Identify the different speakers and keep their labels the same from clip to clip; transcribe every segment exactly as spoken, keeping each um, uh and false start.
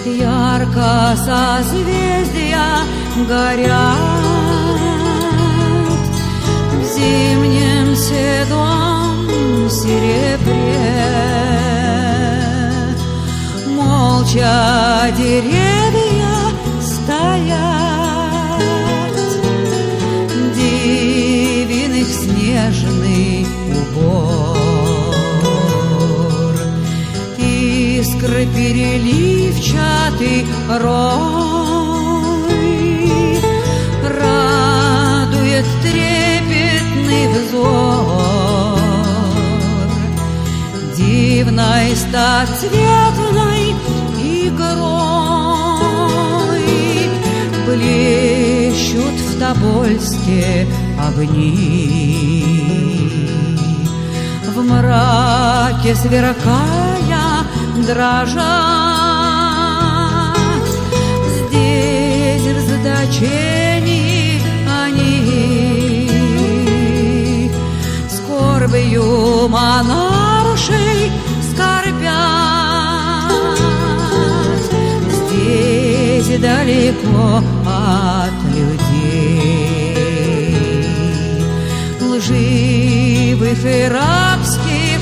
Speaker 1: Ярко созвездия горят в зимнем седом серебре. Молча деревья стоят, дивен их снежный убор. Искры переливчатый рой радует трепетный взор. Дивной стоцветной игрой блещут в Тобольске огни. В мраке сверкая дрожат, здесь в заточении они скорбью монаршей скорбят. Здесь далеко от людей, лживых и рабских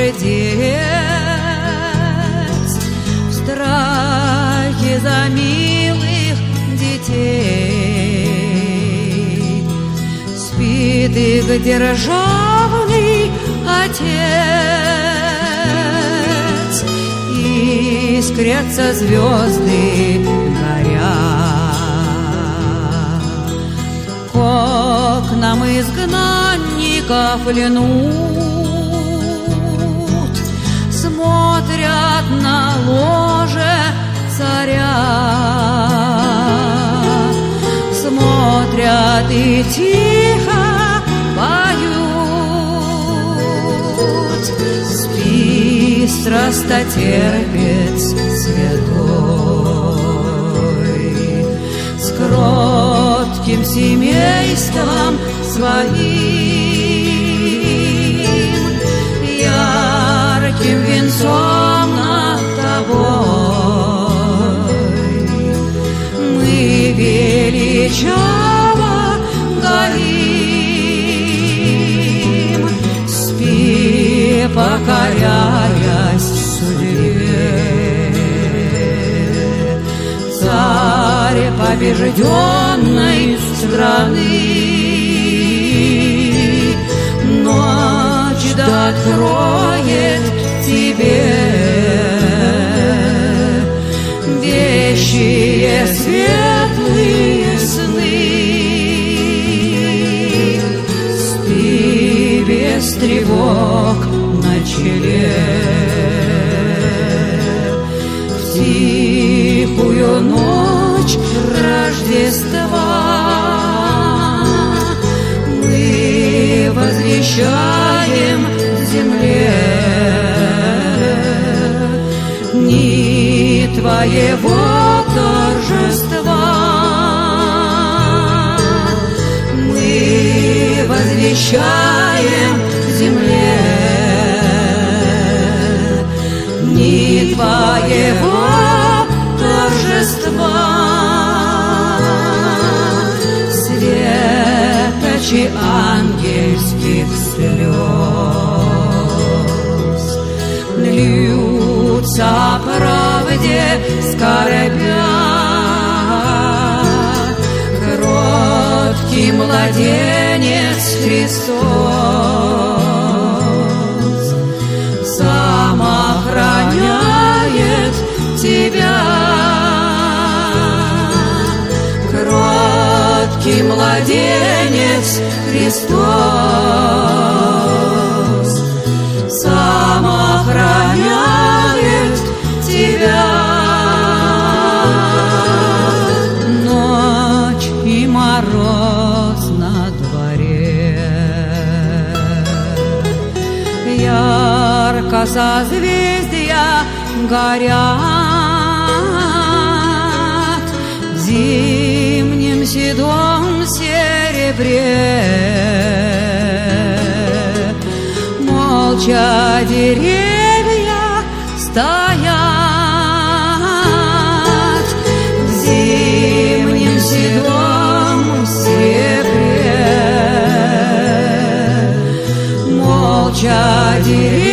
Speaker 1: сердец, в страхе за милых детей спит их державный отец. Искрятся звезды, горя к окнам изгнанников льнут, смотрят на ложе царя, смотрят и тихо поют. Спи, страстотерпец святой, с кротким семейством своим, ярким венцом над тобой мы величаво горим. Спи, покоряясь судьбе, царь побежденной страны. Ночь да откроет тебе вещие светлые сны. Спи без тревог на челе, в тихую ночь Рождества мы возвещаем земле дни твоего торжества. Мы возвещаем земле дни твоего торжества. Светочи ангельских слез льются о правде скорбя. Кроткий младенец Христос сам охраняет тебя. Кроткий младенец Христос сам охраняет тебя. Ночь и мороз на дворе, ярко созвездия горят в зимнем седом серебре. Молча деревья стоят, плача деревья.